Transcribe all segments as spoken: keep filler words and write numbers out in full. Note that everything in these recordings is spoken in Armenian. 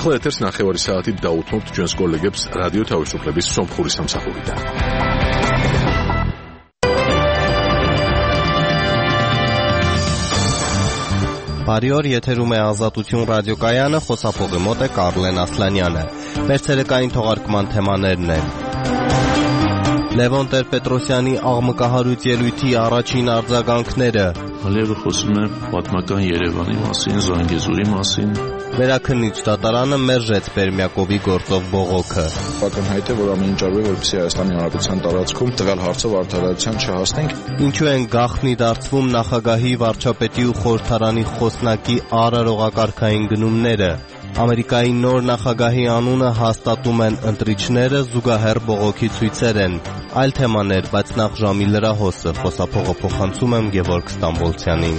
ახლა ეთერს ნახევარი საათით დაუთმობთ ჩვენს კოლეგებს რადიო თავისუფლების სომხური სამსახურიდან. Բարի օր, եթերում է Ազատություն ռադիոկայանը, խոսափողի մոտ է Կարլեն Ասլանյանը։ Մեր ցերեկային թողարկման թեմաներն են. Լևոն Տեր-Պետրոսյանի աղմկահարույց ելույթի առաջին արձագանքները, Ալիևը խոսում է պատմական Երևանի մասին, Զանգեզուրի մասին։ Վերաքննիչ դատարանը մերժեց Պերմյակովի գործով բողոքը։ Ակնհայտ է, որ ամեն ինչ արվի, որպեսզի Հայաստանի Հանրապետության տարածքում տվյալ հարցով արդարացիան չհասնենք։ Ինչու են գաղտնի դարձվում նախագահի, վարչապետի ու խորհրդարանի խոսնակի արարողակարգային գնումները։ Ամերիկայի նոր նախագահի անունը հաստատում են ընտրիչները, զուգահեռ բողոքի ցույցեր են։ Այլ թեմաներ, բայց նախ ժամի լրահոսը, խոսափողը փոխանցում եմ Գևորգ Ստամբոլցյանին։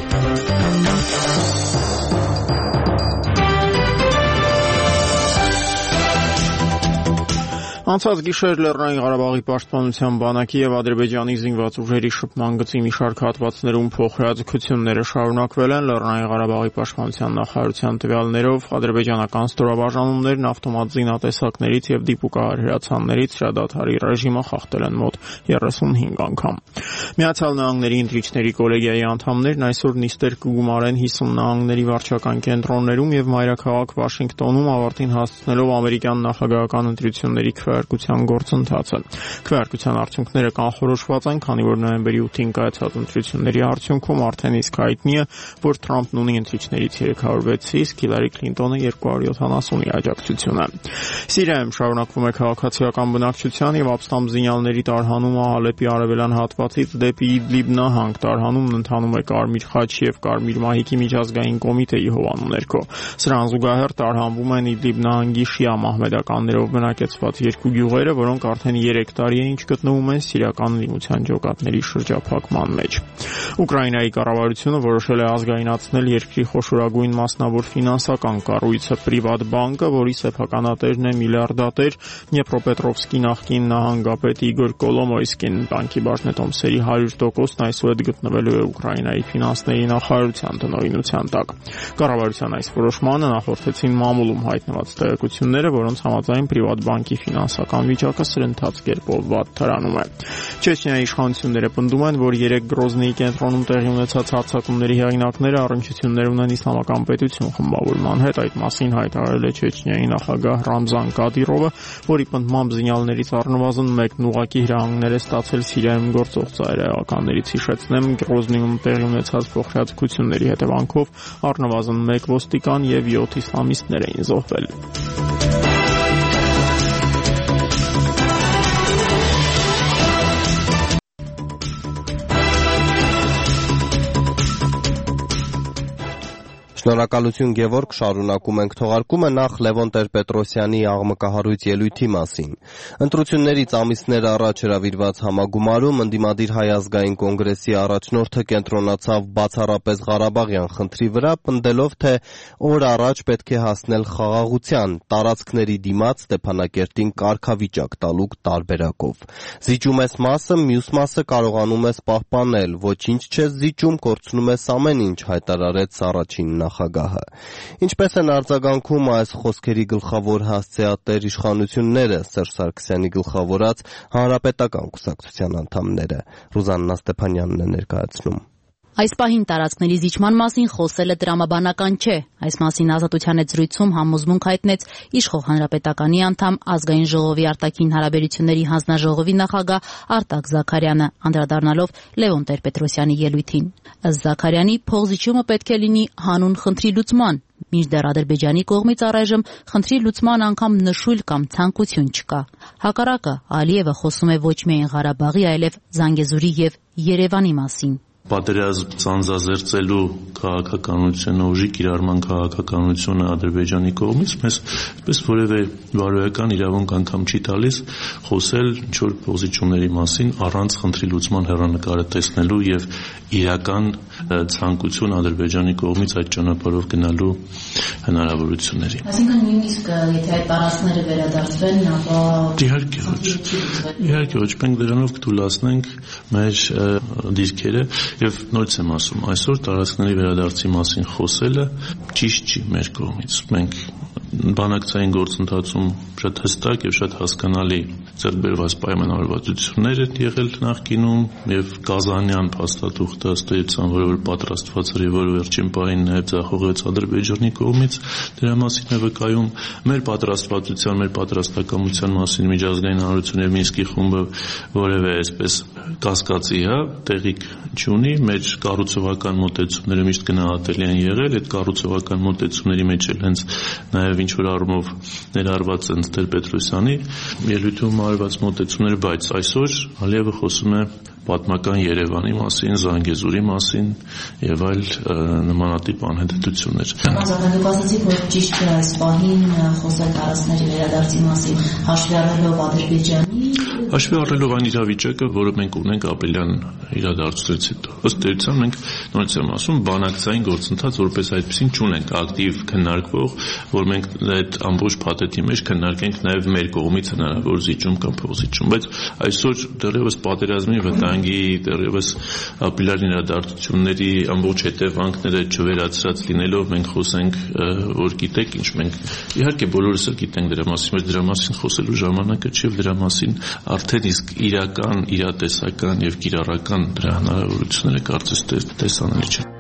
Անցած գիշեր Լեռնային Ղարաբաղի պաշտպանության բանակի եւ Ադրբեջանի զինված ուժերի շփման գծի մի շարք հատվածներում փոխհրաձգությունները շարունակվել են։ Լեռնային Ղարաբաղի պաշտպանության նախարարության տվյալներով ադրբեջանական ստորաբաժանումներն ավտոմատ զինատեսակներից եւ դիպուկահար հրացաններից հրադադարի ռեժիմը խախտել են մոտ երեսունհինգ անգամ։ Միացյալ Նահանգների ընտրիչների կոլեգիայի անդամներն այսօր նիստեր կգումարեն հիսուն նահանգների վարչական կենտրոններում եւ մայրաքաղաք Վաշինգտոնում ավարտին հասցնելով ամերիկյան նախագահական ընտրությունների քվեարկության գործընթացը։ Քվեարկության արդյունքները կանխորոշված են, քանի որ նոյեմբերի ութին կայացած ընտրությունների արդյունքում արդեն իսկ հայտնի է, որ Թրամփն ունի ընտրիչներից երեք հարյուր վեցի, իսկ Հիլարի Քլինտոնը երկու հարյուր յոթանասունի աջակցությունը։ Սիրիայում շարունակվում է քաղաքացիական բնակչության եւ ապստամբզինյալների տարհանումը Ալեպի արևելյան հատվածից դեպի Իդլիբ նահանգ։ Տարհանումն ընթանում է Կարմիր խաչ եւ Կարմիր մահիկի միջազգային կոմիտեի հովանու ներքո։ Սրան զուգահեռ տարհանվում են Իդլիբ նահանգի շիա մահմեդականներով բնակեցված երկու գյուղերը, որոնք արդեն երեք տարի է ինչ գտնվում են սիրիական լիմության ջոկատների շրջափակման մեջ։ Ուկրաինայի կառավարությունը որոշել է ազգայնացնել երկրի խոշորագույն մասնավոր ֆինանսական կառույցը Պրիվատբանկը, որի սեփականատերն է միլիարդատեր Դնեպրոպետրովսկի նախկին նահանգապետ Իգոր Կոլոմոյսկին։ Բանկի բաժնետոմսերի հարյուր տոկոսն այսուհետ գտնվելու է Ուկրաինայի ֆինանսների նախարարության տնօրինության տակ։ Կառավարության այս որոշմանը նախորդեցին մամուլում հայտնված տեղեկությունները, որոնց համաձայն Պրիվատբանկի ֆինանսական վիճակը սրընթաց կերպով վատ թարանում է։ Չեչնիայի իշխանությունները պնդում են, որ երեք Գրոզնիի կենտրոնում տեղի ունեցած հարձակումների հեղինակները առնչություններ ունեն իսլամական պետություն խմբավորման հետ։ Այդ մասին հայտարարել է Չեչնիայի նախագահ Ռամզան Կադիրովը, որի պնդմամբ զինյալներից առնվազն մեկն ուղղակի հրահանգներ է ստացել Սիրիայում գործող ծայրահեղականներից։ Հիշեցնեմ, Գրոզնիում տեղի ունեցած փոխհրաձգությունների հետևանքով առնվազն մեկ ոստիկան եւ յոթ իսլամիստներ էին զոհվել։ Շնորհակալություն Գևորգ, շարունակում ենք թողարկումը նախ Լևոն Տեր-Պետրոսյանի աղմկահարույց ելույթի մասին։ Ընտրություններից ամիսներ առաջ հրավիրված համագումարում ընդդիմադիր Հայ ազգային կոնգրեսի առաջնորդը կենտրոնացավ բացառապես Ղարաբաղյան խնդրի վրա, պնդելով, թե օր առաջ պետք է հասնել խաղաղության, տարածքների դիմաց Ստեփանակերտին կարգավիճակ տալու տարբերակով։ Զիջում ես մասը, մյուս մասը կարողանում ես պահպանել, ոչինչ չես զիջում, կորցնում ես ամեն ինչ, հայտարարեց առաջին նախագահը։ Ինչպես են արձագանքում այս խոսքերի գլխավոր հասցեատեր իշխանությունները, Սերժ Սարգսյանի գլխավորած Հանրապետական կուսակցության անդամները։ Ռուզաննա Ստեփանյանն է ներկայացնում։ Այս պահին տարածքների զիջման մասին խոսելը տրամաբանական չէ։ Այս մասին Ազատության հետ զրույցում համոզմունք հայտնեց իշխող Հանրապետականի անդամ Ազգային ժողովի արտաքին հարաբերությունների հանձնաժողովի նախագահ Արտակ Զաքարյանը, անդրադառնալով Լևոն Տեր-Պետրոսյանի ելույթին։ Ըստ Զաքարյանի, փոխզիջումը պետք է լինի հանուն խնդրի լուծման, մինչդեռ Ադրբեջանի կողմից առայժմ խնդրի լուծման անգամ նշույլ կամ ցանկություն չկա։ Հակառակը, Ալիևը խոսում է ոչ միայն Ղարաբաղի, այլև Զանգեզուրի եւ Երևանի մասին։ Պատերազմ ծանծազերծելու քաղաքականությունը, ուժի կիրառման քաղաքականությունը Ադրբեջանի կողմից մեզ պես որևէ բարոյական իրավունք անգամ չի տալիս խոսել ինչ-որ փոխզիջումների մասին առանց խնդրի լուծման հեռանկարը տեսնելու եւ իրական ցանկություն Ադրբեջանի կողմից այդ ճանապարհով գնալու հնարավորությունների։ Այսինքն նույնիսկ եթե այդ տարածքները վերադարձվեն, ապա իհարկե ոչ։ Իհարկե ոչ, մենք դրանով կթույլատնենք մեր դիրքերը եւ նորից եմ ասում, այսօր տարածքների վերադարձի մասին խոսելը ճիշտ չի մեր կողմից։ Մենք բանակցային գործընթացում շատ հստակ եւ շատ հասկանալի ձեռքբերված պայմանավորվածություններ են եղել նախկինում եւ Կազանյան փաստաթուղթը ըստ էության, որը պատրաստված էր եւ որը վերջին պահին նաեւ ձախողվեց Ադրբեջանի կողմից, դրա մասին է վկայում մեր պատրաստվածության, մեր պատրաստակամության մասին միջազգային հանրությունը եւ Մինսկի խումբը որևէ այսպես կասկածի, հա, տեղիք չունի, մեր կառուցողական մոտեցումները միշտ գնահատելի են եղել, այդ կառուցողական մոտեցումների մեջ էլ հենց նաեւ ինչ որ առումով ներառված են Տեր-Պետրոսյանի ելույթում արված մոտեցումները, բայց այսօր Ալիևը խոսում է պատմական Երևանի մասին, Զանգեզուրի մասին եւ այլ նմանատիպ անհետեցություններ։ Դուք ասացիք, որ ճիշտ է այս պահին խոսել տարածքների վերադարձի մասին, հաշվի առնելով Ադրբեջանի Հաշվի առնելով այն իրավիճակը, որը մենք ունենք ապրիլյան իրադարձությունից հետո։ Ըստ էության մենք նորից եմ ասում, բանակցային գործընթաց որպես այդպեսին չունենք ակտիվ քննարկվող, որ մենք այդ ամբողջ փաթեթի մեջ քննարկենք նաև մեր կողմից հնարավոր զիջում կամ փոխզիջում, բայց այսօր դեռևս պատերազմի վտանգի, դեռևս ապրիլյան իրադարձությունների ամբողջ հետևանքները չվերացրած լինելով մենք խոսենք, որ գիտեք ինչ, մենք իհարկե բոլորս էլ գիտենք դրա մասին, բայց դրա մասին խոսելու ժամանակը չի, դրա մասին արդեն իսկ իրական, իրատեսական եւ կիրառական դրա հնարավորությունները կարծես թե տեսանելի չեն։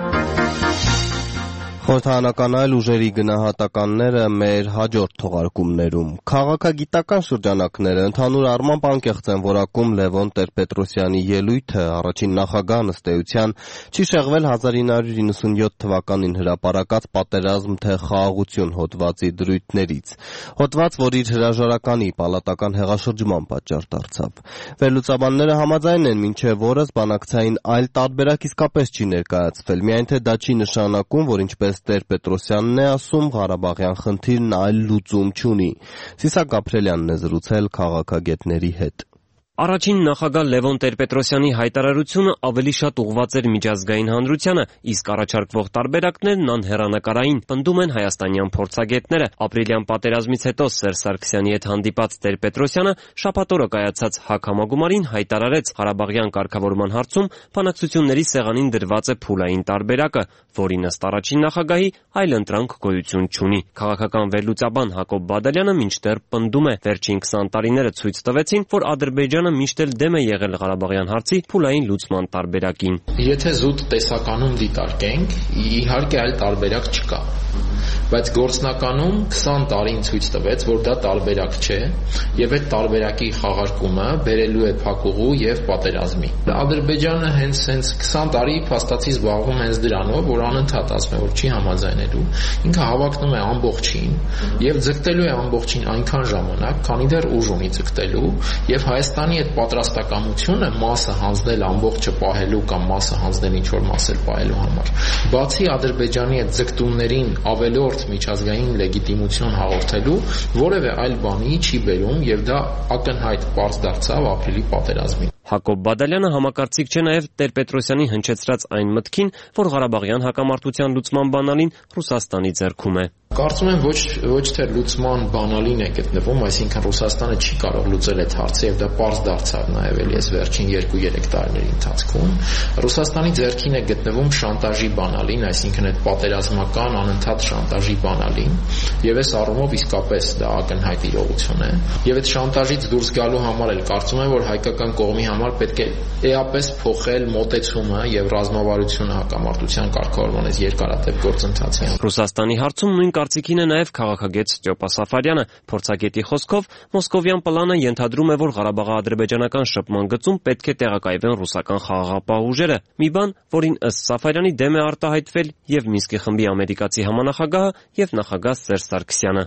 Խորհրդարանական այլ ուժերի գնահատականները մեր հաջորդ թողարկումներում։ Քաղաքագիտական շրջանակները ընդհանուր առմամբ անկեղծ են որակում Լևոն Տեր-Պետրոսյանի ելույթը, առաջին նախագահն ըստ էության չի շեղվել հազար ինը հարյուր իննսունյոթ թվականին հրապարակած պատերազմ թե խաղաղություն հոդվածի դրույթներից։ Հոդված, որ իր հրաժարականի պալատական հեղաշրջման պատճառ դարձավ։ Վերլուծաբանները համաձայն են, մինչև օրս բանակցային այլ տարբերակ իսկապես չի ներկայացվել, միայն թե դա չի նշանակում, որ ինչպես Տեր-Պետրոսյանն է ասում, Ղարաբաղյան խնդիրն այլ լուծում չունի։ Սիսակ Գաբրելյանն է զրուցել քաղաքագետների հետ։ Առաջին նախագահ Լևոն Տեր-Պետրոսյանի հայտարարությունը ավելի շատ ուղղված էր միջազգային հանրությանը, իսկ առաջարկվող տարբերակներն անհեռանկարային, պնդում են հայաստանյան փորձագետները։ Ապրիլյան պատերազմից հետո Սերժ Սարգսյանի հետ հանդիպած Տեր-Պետրոսյանը շաբաթ օրը կայացած ՀԱԿ համագումարին հայտարարեց Ղարաբաղյան կարգավորման հարցում բանակցությունների սեղանին դրված է փուլային տարբերակը, որին ըստ առաջին նախագահի այլընտրանք գոյություն չունի։ Քաղաքական վերլուծաբան Հակոբ Բադալյանը մինչդեռ պնդում է, վերջին քսան տարիները ցույց տվեցին, որ Ադրբեջանը միշտ էլ դեմ է եղել Ղարաբաղյան հարցի փուլային լուծման տարբերակին։ Եթե զուտ տեսականում դիտարկենք, իհարկե այլ տարբերակ չկա, բայց գործնականում քսան տարին ցույց տվեց, որ դա տարբերակ չէ, եւ այդ տարբերակի խաղարկումը բերելու է փակուղու եւ պատերազմի։ Ադրբեջանը հենց հենց քսան տարի փաստացի զբաղվում հենց դրանով, որ անընդհատ ասում է, որ չի համաձայնելու, ինքը հավակնում է ամբողջին եւ ձգտելու է ամբողջին այնքան ժամանակ, քանի դեռ ուժ ունի ձգտելու, եւ Հայաստանի այդ պատրաստակամությունը մասը հանձնել ամբողջը պահելու կամ մասը հանձնել ինչ որ մաս էլ պահելու համար։ Բացի Ադրբեջանի այդ ձգտումներին ավելորդ միջազգային լեգիտիմություն հաղորդելու որևէ այլ բանի չի բերում եւ դա ակնհայտ պարզ դարձավ ապրիլի պատերազմին։ Հակոբ Բադալյանը համակարծիք չէ նաև Տեր-Պետրոսյանի հնչեցրած այն մտքին, որ Ղարաբաղյան հակամարտության լուծման բանալին Ռուսաստանի ձեռքում է։ Կարծում եմ ոչ ոչ թե լուծման բանալին է գտնվում, այսինքն Ռուսաստանը չի կարող լուծել այդ հարցը եւ դա պարզ դարձավ նաեւ էլի այս վերջին երկու-երեք տարիների ընթացքում։ Ռուսաստանի ձեռքին է գտնվում շանտաժի բանալին, այսինքն այդ պատերազմական անընդհատ շանտաժի բանալին, եւ այս առումով իսկապես դա ակնհայտ իրողություն է։ Եվ այդ շանտաժից դուրս գալու համար էլ կարծում եմ, որ հայկական կողմի համար պետք է էապես փոխել մոտեցումը եւ ռազմավարությունը հակամարտության կարգավորման այս երկարատև գործընթացի։ Ռուսաստանի հարցում նույն կարծիքին է նաև քաղաքագետ Ստյոպա Սաֆարյանը։ Փորձագետի խոսքով Մոսկովյան պլանը ենթադրում է, որ Ղարաբաղի-ադրբեջանական շփման գծում պետք է տեղակայվեն ռուսական խաղաղապահ ուժերը։ Մի բան, որին ըստ Սաֆարյանի դեմ է արտահայտվել եւ Մինսկի խմբի ամերիկացի համանախագահը եւ նախագահ Սերժ Սարգսյանը։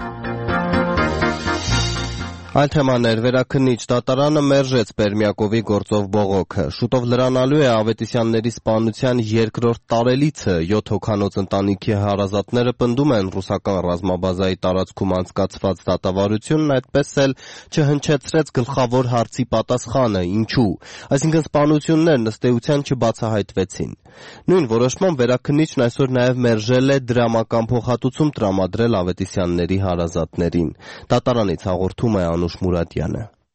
Այլ թեմաներ, վերաքննիչ դատարանը մերժեց Պերմյակովի գործով բողոքը։ Շուտով լրանալու է Ավետիսյանների սպանության երկրորդ տարելիցը։ յոթ հոգանոց ընտանիքի հարազատները պնդում են ռուսական ռազմաբազայի տարածքում անցկացված դատավարությունն այդպես էլ չհնչեցրեց գլխավոր հարցի պատասխանը՝ ինչու։ Այսինքն սպանություններն ըստ էության չբացահայտվեցին։ Նույն որոշմամբ վերաքննիչն այսօր նաև մերժել է դրամական փոխհատուցում տրամադրել Ավետիսյանների հարազատներին։ Դատարանից հաղորդում է Անուշ Մուրադյանը։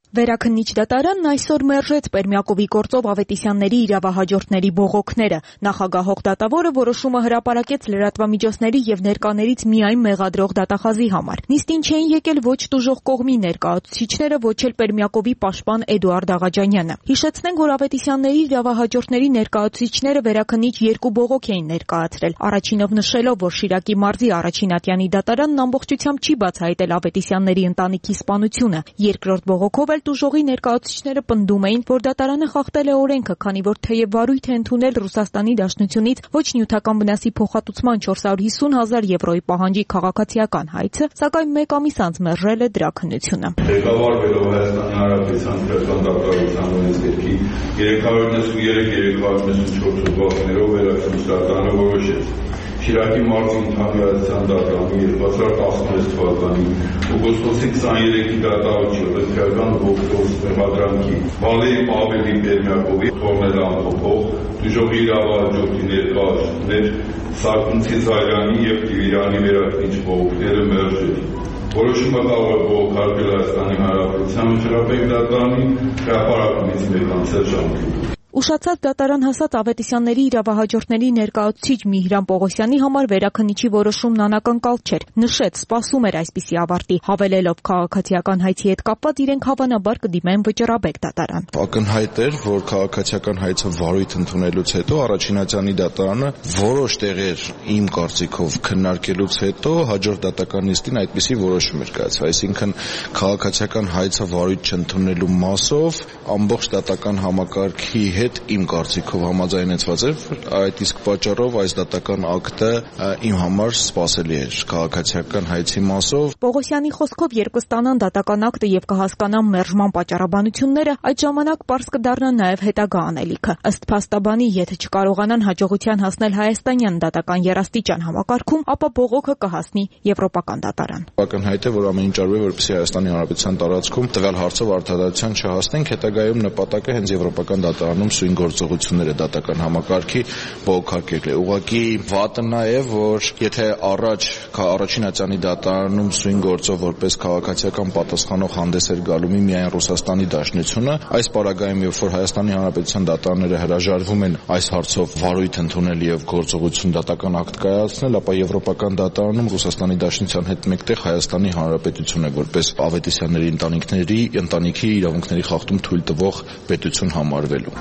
Վերաքննիչ դատարանն այսօր մերժեց Պերմյակովի գործով Ավետիսյանների իրավահաջորդների բողոքները։ Նախագահող դատավորը որոշումը հրապարակեց լրատվամիջոցների եւ ներկաներից միայն մեղադրող դատախազի համար։ Նիստին չէին եկել ոչ տուժող կողմի ներկայացուցիչները, ոչ էլ Պերմյակովի պաշտպան Էդուարդ Աղաջանյանը։ Հիշեցնենք, որ Ավետիսյանների իրավահաջորդների ներկայացուցիչները վերաքննիչ երկու բողոք էին ներկայացրել։ Առաջինով նշելով, որ Շիրակի մարզի առաջին ատյանի դատարանն ամբողջությամբ չի բացահայտել Ավետիսյանների ընտանիքի սպանությունը։ Երկրորդ բողոքով Տուժողի ներկայացուցիչները պնդում էին, որ դատարանը խախտել է օրենքը, քանի որ թեև վարույթ է ընդունել Ռուսաստանի Դաշնությունից ոչ նյութական վնասի փոխհատուցման չորս հարյուր հիսուն հազար եվրոյի պահանջի քաղաքացիական հայցը, սակայն մեկ ամիս անց մերժել է դրա քննությունը։ Ղեկավարվելով Հայաստանի Հանրապետության քրեական դատավարության օրենսգրքի երեք հարյուր նվեցունուերեք երեք հարյուր նվեցունուչորս հոդվածներով վերաքննիչ դատարանը որոշեց Շիրակի մարզի ընդհանրության դատարանի երկու հազար տասնհինգ թվականի օգոստոսի քսաներեքի դատավարչի պետական ողջոց մեղադրանքի Վալերի Պավելի Պերմյակովի թողնել ամփոփող դժողի իրավահաջորդի ներկայացուցիչներ Սարգսի Զայրյանի եւ Տիվիրյանի վերաքննիչ բողոքները մերժել։ Որոշումը կարող է բողոքարկել Հայաստանի Հանրապետության միջազգային դատարանի հրապարակումից մեկ ամսյա ժամկետով։ Ուշացած դատարան հասած Ավետիսյանների իրավահաջորդների ներկայացուցիչ Միհրան Պողոսյանի համար վերաքննիչի որոշումն անակնկալ չէր։ Նշեց, սպասում էր այսպիսի ավարտի, հավելելով քաղաքացիական հայցի հետ կապված իրենք հավանաբար կդիմեն վճռաբեկ դատարան։ Ակնհայտ էր, որ քաղաքացիական հայցը վարույթ ընդունելուց հետո առաջինատյանի դատարանը որոշ տեղեր իմ կարծիքով քննարկելուց հետո հաջորդ դատական նիստին այդպիսի որոշում էր կայացել, այսինքն քաղաքացիական հայցը վարույթ չընդունելու մասով ամբողջ դատական համակարգի հետ իմ կարծիքով համաձայնեցված էր, այդ իսկ պատճառով այս դատական ակտը իմ համար սպասելի էր քաղաքացիական հայցի մասով։ Պողոսյանի խոսքով երբ կստանան դատական ակտը եւ կհասկանան մերժման պատճառաբանությունները, այդ ժամանակ պարզ կդառնա նաեւ հետագա անելիքը։ Ըստ փաստաբանի, եթե չկարողանան հաջողության հասնել հայաստանյան դատական երաստիճան համակարգում, ապա բողոքը կհասնի եվրոպական դատարան։ Ակնհայտ է, որ ամեն ինչ արվի, որպեսզի Հայաստանի Հանրապետության տարածքում տվյալ հարցով արդարացիության չհասնենք, հետագայում նպատակը հենց եվրոպական դատարանում սույն գործողությունները դատական համակարգի բողոքարկել է։ Ուղղակի վատը նա է, որ եթե առաջ առաջին ատյանի դատարանում սույն գործով որպես քաղաքացիական պատասխանող հանդես էր գալու միայն Ռուսաստանի Դաշնությունը, այս պարագայում երբ որ Հայաստանի Հանրապետության դատարանները հրաժարվում են այս հարցով վարույթ ընդունել եւ գործողություն դատական ակտ կայացնել, ապա եվրոպական դատարանում Ռուսաստանի Դաշնության հետ մեկտեղ Հայաստանի Հանրապետությունը որպես Ավետիսյանների ընտանիքների ընտանիքի իրավունքների խախտում թույլ տվող պետություն համարվելու։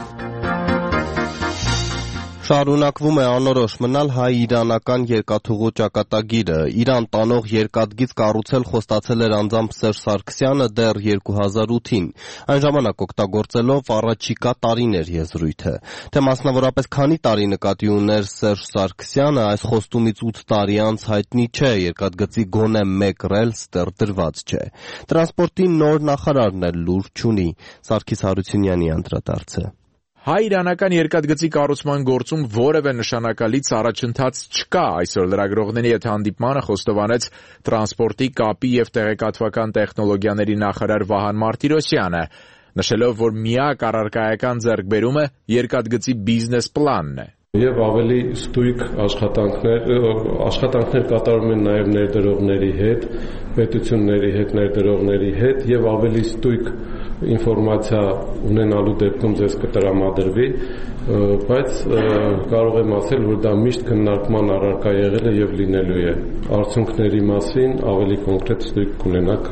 Շարունակվում է անորոշ մնալ հայ-իրանական երկաթուղու ճակատագիրը։ Իրան տանող երկաթգիծ կառուցել խոստացել էր անձամբ Սերժ Սարգսյանը դեռ երկու հազար ութին, այն ժամանակ օգտագործելով առաջիկա տարիներ եզրույթը։ Թե մասնավորապես քանի տարի նկատի ուներ Սերժ Սարգսյանը, այս խոստումից ութ տարի անց հայտնի չէ, երկաթգծի գոնե մեկ ռելս դեռ դրված չէ։ Տրանսպորտի նոր նախարարն էլ լուր չունի։ Սարգիս Հարությունյանի անդրադարձը։ Հայ-իրանական երկաթգծի կառուցման գործում որևէ նշանակալից առաջընթաց չկա, այսօր լրագրողների հետ հանդիպմանը խոստովանեց տրանսպորտի, կապի եւ տեղեկատվական տեխնոլոգիաների նախարար Վահան Մարտիրոսյանը, նշելով, որ միակ առարկայական ձեռքբերումը երկաթգծի բիզնես պլանն է։ Եվ ավելի ստույգ աշխատանքներ, աշխատանքներ կատարում են նաև ներդրողների հետ, պետությունների հետ, ներդրողների հետ եւ ավելի ստույգ ինֆորմացիա ունենալու դեպքում ձեզ կտրամադրվի, բայց կարող եմ ասել, որ դա միշտ քննարկման առարկա եղել է եւ լինելու է։ Արդյունքների մասին ավելի կոնկրետ ստույգ կունենաք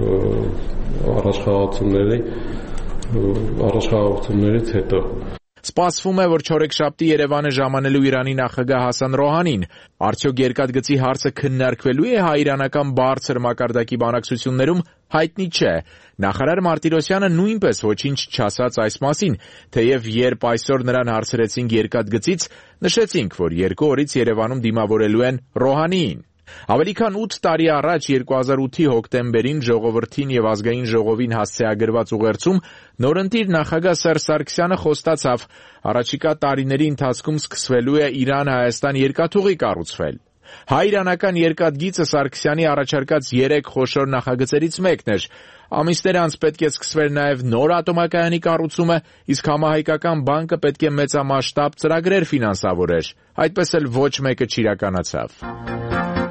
առաջխաղացումների առաջխաղացումներից հետո։ Սպասվում է, որ չորեքշաբթի Երևանը ժամանելու Իրանի նախագահ Հասան Ռոհանին։ Արդյոք երկաթգծի հարցը քննարկվելու է հայ-իրանական բարձր մակարդակի բանակցություններում, հայտնի չէ։ Նախարար Մարտիրոսյանը նույնպես ոչինչ չասաց այս մասին, թեև երբ այսօր նրան հարցրեցինք երկաթգծից, նշեցինք, որ երկու օրից Երևանում դիմավորելու են Ռոհանիին։ Ավելի քան ութ տարի առաջ երկու հազար ութի հոկտեմբերին ժողովրդին եւ ազգային ժողովին հասցեագրված ուղերձում նորընտիր նախագահ Սերժ Սարգսյանը խոստացավ, առաջիկա տարիների ընթացքում սկսվելու է Իրան-Հայաստան երկաթուղի կառուցվել։ Հայ-իրանական երկաթգիծը Սարգսյանի առաջարկած երեք խոշոր նախագծերից մեկն էր։ Ամիսներ անց պետք է սկսվեր նաև նոր ատոմակայանի կառուցումը, իսկ համահայկական բանկը պետք է մեծամասշտաբ ծրագրեր ֆինանսավորեր։ Այդպես էլ ոչ մեկը չիրականացավ։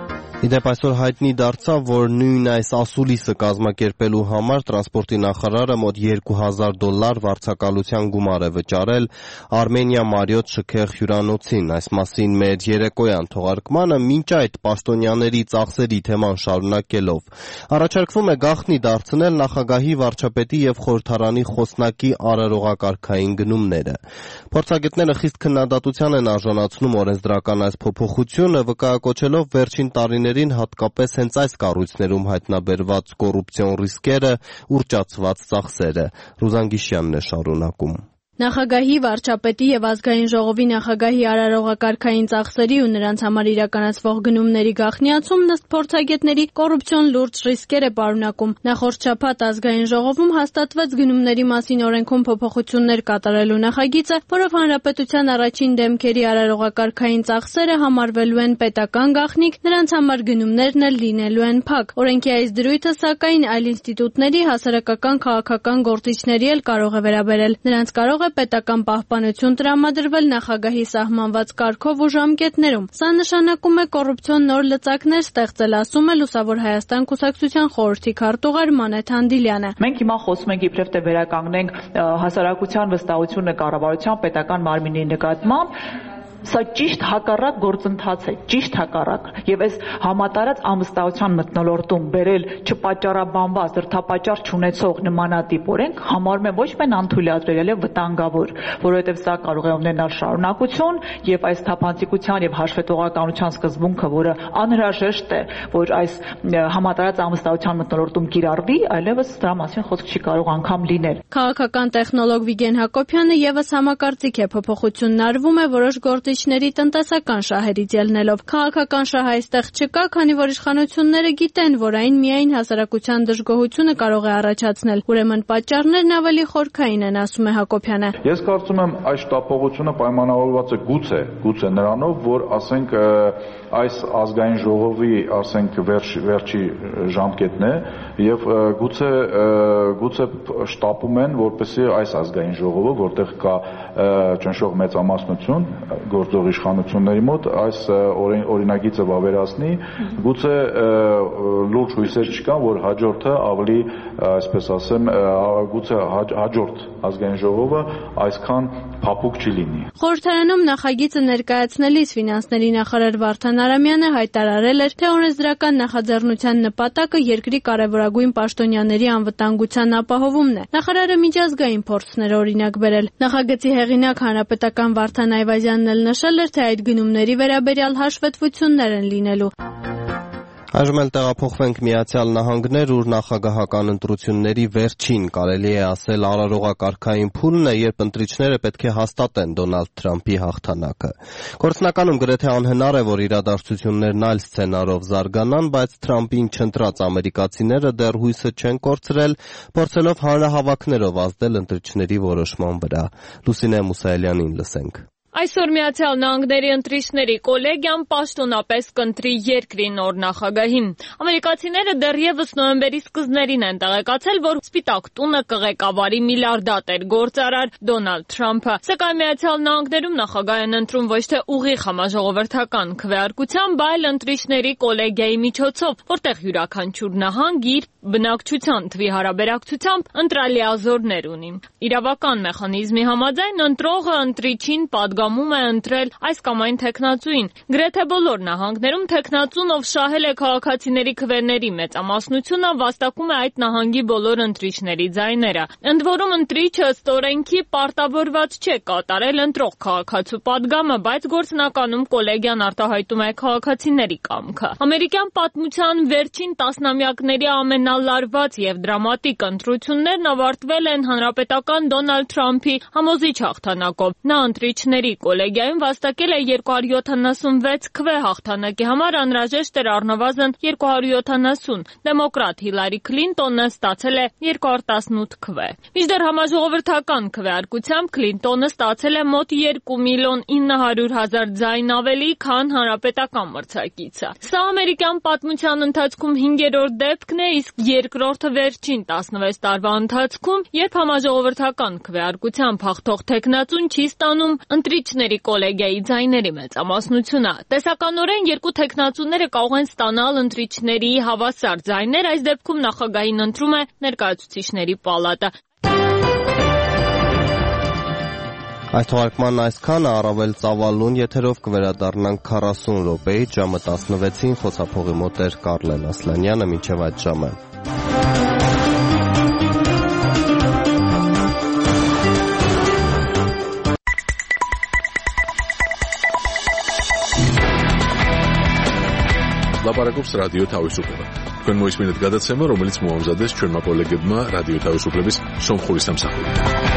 Իդեպ այսօր հայտնի դարձավ, որ նույն այս ասուլիսը կազմակերպելու համար տրանսպորտի նախարարը մոտ երկու հազար դոլար վարձակալության գումար է վճարել Արմենիա Մարիոթ շքեղ հյուրանոցին։ Այս մասին մեր երեկոյան թողարկմանը մինչ այդ պաշտոնյաների ծախսերի թեման շարունակելով առաջարկվում է գաղտնի դարձնել նախագահի, վարչապետի եւ խորհրդարանի խոսնակի արարողակարգային գնումները։ Փորձագետները խիստ քննադատության են արժանացնում օրենսդրական այս փոփոխությունը, վկայակոչելով վերջին տարիներին հատկապես հենց այս կառույցներում հայտնաբերված կոռուպցիոն ռիսկերը, ուռճացված ծախսերը։ Ռուզան Գիշյանն է շարունակում։ Նախագահի, վարչապետի եւ ազգային ժողովի նախագահի արարողակարգային ծախսերի ու նրանց համար իրականացվող գնումների գաղտնիացումն ըստ փորձագետների կոռուպցիոն լուրջ ռիսկեր է պարունակում։ Նախորդ շաբաթ ազգային ժողովում հաստատվեց գնումների մասին օրենքում փոփոխություններ կատարելու նախագիծը, որով հանրապետության առաջին դեմքերի արարողակարգային ծախսերը համարվելու են պետական գաղտնիք, նրանց համար գնումներն էլ լինելու են փակ։ Օրենքի այս դրույթը, սակայն, այլ ինստիտուտների, հասարակական քաղաքական գործիչների էլ կարող է վերաբերել։ Նրանց կարող պետական պահպանություն տրամադրվել նախագահի սահմանված կարգով ու ժամկետներում։ Սա նշանակում է կոռուպցիոն նոր լծակներ ստեղծել, ասում է Լուսավոր Հայաստան կուսակցության խորհրդի քարտուղար Մանեթ Հանդիլյանը։ Մենք հիմա խոսում ենք իբրև թե վերականգնենք հասարակության վստահությունը կառավարության պետական մարմինի նկատմամբ, սա ճիշտ հակառակ գործընթաց է, ճիշտ հակառակ, եւ այս համատարած անվստահության մթնոլորտում բերել չպատճառաբանված, դրդապատճառ չունեցող նմանատիպ օրենք համարում եմ ոչ միայն անթույլատրել, այլև վտանգավոր, որովհետեւ սա կարող է ունենալ շարունակություն եւ այս թափանցիկության եւ հաշվետվողականության սկզբունքը, որը անհրաժեշտ է, որ այս համատարած անվստահության մթնոլորտում կիրառվի, այլևս դրա մասին խոսք չի կարող անգամ լինել։ Քաղաքական տեխնոլոգ Վիգեն Հակոբյանը եւս համակարծիք է, փոփոխությունն արվում է որոշ գործիչների տնտեսական շահերից ելնելով։ Քաղաքական շահ այստեղ չկա, քանի որ իշխանությունները գիտեն, որ այն միայն հասարակության դժգոհությունը կարող է առաջացնել։ Ուրեմն պատճառներն ավելի խորքային են, ասում է Հակոբյանը։ Ես կարծում եմ այս շտապողությունը պայմանավորված է գուցե, գուցե նրանով, որ ասենք այս ազգային ժողովի, ասենք վերջ, վերջի ժամկետն է եւ գուցե գուցե շտապում են, որպեսզի այս ազգային ժողովը, որտեղ կա ճնշող մեծամասնություն գործող իշխանությունների մոտ, այս օրինագիծը վավերացնի, գուցե լուրջ հույսեր չկան, որ հաջորդը ավելի, այսպես ասեմ, գուցե հաջորդ ազգային ժողովը այսքան փափուկ չի լինի։ Խորհրդարանում նախագիծը ներկայացնելիս ֆինանսների նախարար Վարդան Արամյանը հայտարարել էր, թե օրենսդրական նախաձեռնության նպատակը երկրի կարևորագույն պաշտոնյաների անվտանգության ապահովումն է։ Նախարարը միջազգային փորձներ օրինակ բերել։ Նախագծի հեղինակ հանրապետական Վարդան Այվազյանն էլ նշել էր, թե այդ գնումների վերաբերյալ հաշվետվություններ են լինելու։ Այժմ էլ տեղափոխվենք Միացյալ Նահանգներ, ուր նախագահական ընտրությունների վերջին, կարելի է ասել, արարողակարգային փուլն է, երբ ընտրիչները պետք է հաստատեն Դոնալդ Թրամփի հաղթանակը։ Գործնականում գրեթե անհնար է, որ իրադարձություններն այլ սցենարով զարգանան, բայց Թրամփին չընտրած ամերիկացիները դեռ հույսը չեն կորցրել, փորձելով հանրահավաքներով ազդել ընտրիչների որոշման վրա։ Լուսինե Մուսայելյանին լսենք։ Այսօր Միացյալ Նահանգների ընտրիչների կոլեգիան պաշտոնապես կընտրի երկրի նոր նախագահին։ Ամերիկացիները դեռևս նոյեմբերի սկզբներին են տեղեկացել, որ Սպիտակ տունը կղեկավարի միլիարդատեր գործարար Դոնալդ Թրամփը։ Սակայն Միացյալ Նահանգներում նախագահ են ընտրում ոչ թե ուղիղ համաժողովրդական քվեարկությամբ, այլ ընտրիչների կոլեգիայի միջոցով, որտեղ յուրաքանչյուր նահանգ իր բնակչության թվի հարաբերակցությամբ ընտրալիազորներ ունի։ Իրավական մեխանիզմի համաձայն ընտրողը ընտրիչին պատգամում է ընտրել այս կամ այն թեկնածուին։ Գրեթե բոլոր նահանգներում թեկնածուն, ով շահել է քաղաքացիների քվեների մեծամասնությունը, վաստակում է այդ նահանգի բոլոր ընտրիչների ձայները։ Ընդ որում ընտրիչը ըստ օրենքի պարտավորված չէ կատարել ընտրող քաղաքացու պատգամը, բայց գործնականում կոլեգիան արտահայտում է քաղաքացիների կամքը։ Ամերիկյան պատմության վերջին տասնամյակների ամենալարված եւ դրամատիկ ընտրություններն ավարտվել են հանրապետական Դոնալդ Թրամփի համոզիչ հաղթանակով։ Նա ընտրիչների կոլեգիայում վաստակել է երկու հարյուր յոթանասունվեց քվե, հաղթանակի համար անհրաժեշտ էր առնվազն երկու հարյուր յոթանասուն։ Դեմոկրատ Հիլարի Քլինտոնը ստացել է երկու հարյուր տասնութ քվե։ Մինչդեռ համաժողովրդական քվեարկությամբ Քլինտոնը ստացել է մոտ երկու միլիոն ինը հարյուր հազար ձայն ավելի, քան հանրապետական մրցակիցը։ Սա ամերիկյան պատմության ընթացքում հինգերորդ դեպքն է, իսկ երկրորդը վերջին տասնվեց տարվա ընթացքում, երբ համաժողովրդական քվեարկությամբ հաղթող թեկնածուն չի ստանում ընտրիչների կոլեգիայի ձայների մեծամասնությունը։ Տեսականորեն երկու թեկնածուները կարող են ստանալ ընտրիչների հավասար ձայներ, այս դեպքում նախագահին ընտրում է ներկայացուցիչների պալատը։ Այս թողարկման այսքանը, առավել ծավալուն եթերով կվերադառնանք քառասուն րոպեից ժամը տասնվեցին, խոցափողի մոտ էր Կարլեն Ասլանյանը, մինչև այդ ժամը։ Լապարակոպս ռադիո თავისუფლება. თქვენ მოისმინეთ გადაცემა, რომელიც მოამზადეს ჩვენმა კოლეგებმა რადიო თავისუფლების სომხური სამსახური.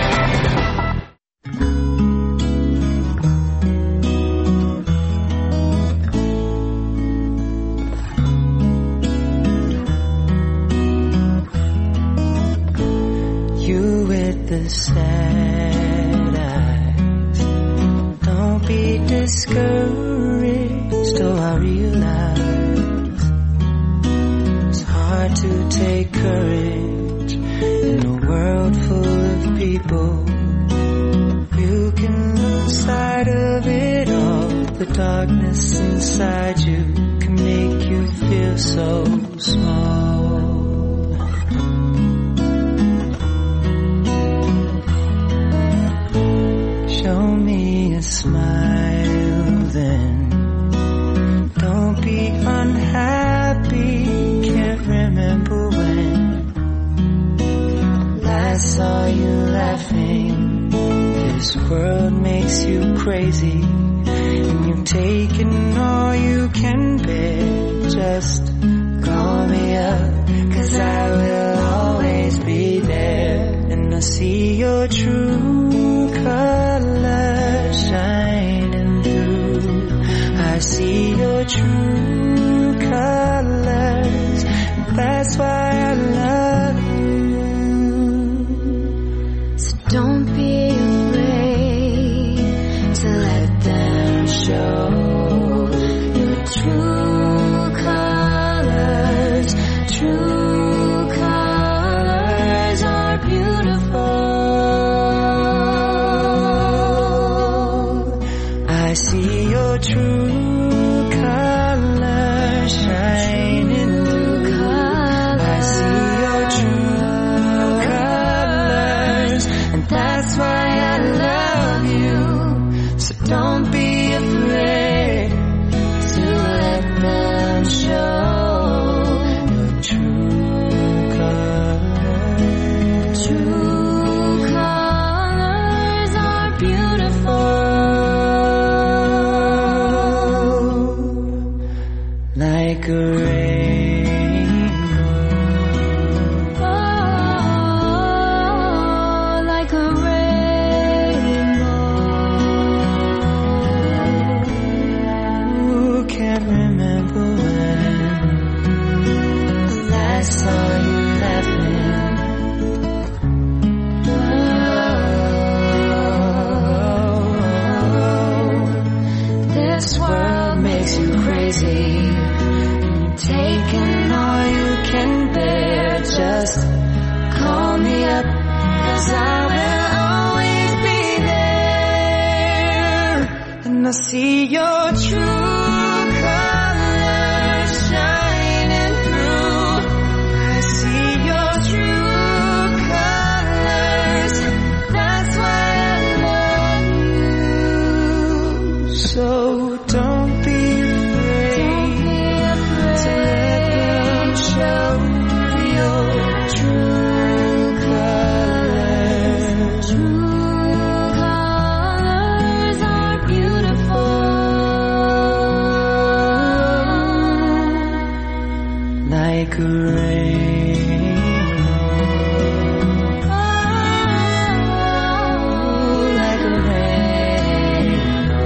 Sad eyes, don't be discouraged, oh I realize it's hard to take courage in a world full of people. You can lose sight of it all, the darkness inside you can make you feel so small. Show me a smile then, don't be unhappy, can't remember when last saw you laughing. This world makes you crazy and you've taken all you can bear. Just call me up, 'cause I will always be there. And I see your true colors shining through. I see your true colors, that's why I love you. So don't be afraid to let them show your true colors. True colors are beautiful. I see your true colors shining through. I see your true colors, and that's why I love you. So don't be afraid to let them show your true colors. True colors are beautiful. Like a rainbow, oh, like a rainbow. Who can't remember when last saw you laughing? Oh, this world makes you crazy. Taking all you can bear, just call me up, 'cause I will always be there. And I see your true colors shining through. I see your true colors, that's why I love you. So don't be show your true colors. True colors are beautiful. Like a rainbow, oh, like a rainbow.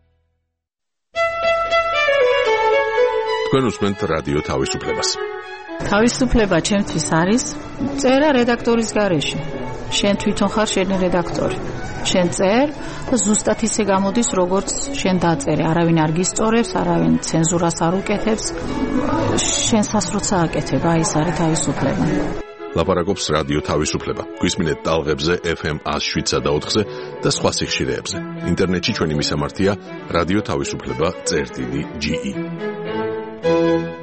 თქვენ უსმენთ რადიო თავისუფლებას. თავისუფლება ჩემთვის არის წერა რედაქტორის გარეშე. შენ თვითონ ხარ შენი რედაქტორი. შენ წერ და ზუსტად ისე გამოდის, როგორც შენ დაწერე. არავინ არ გისწორებს, არავინ ცენზურას არ უკეთებს. შენ სასროცა აკეთებ, აი ეს არის თავისუფლება. ლაპარაკობს რადიო თავისუფლება. გვისმინეთ ტალღებზე ეფ ემ one oh seven და ოთხზე და სხვა სიხშირეებზე. ინტერნეტში ჩვენი მისამართია რადიო თავისუფლება წერტილი ჯი ი.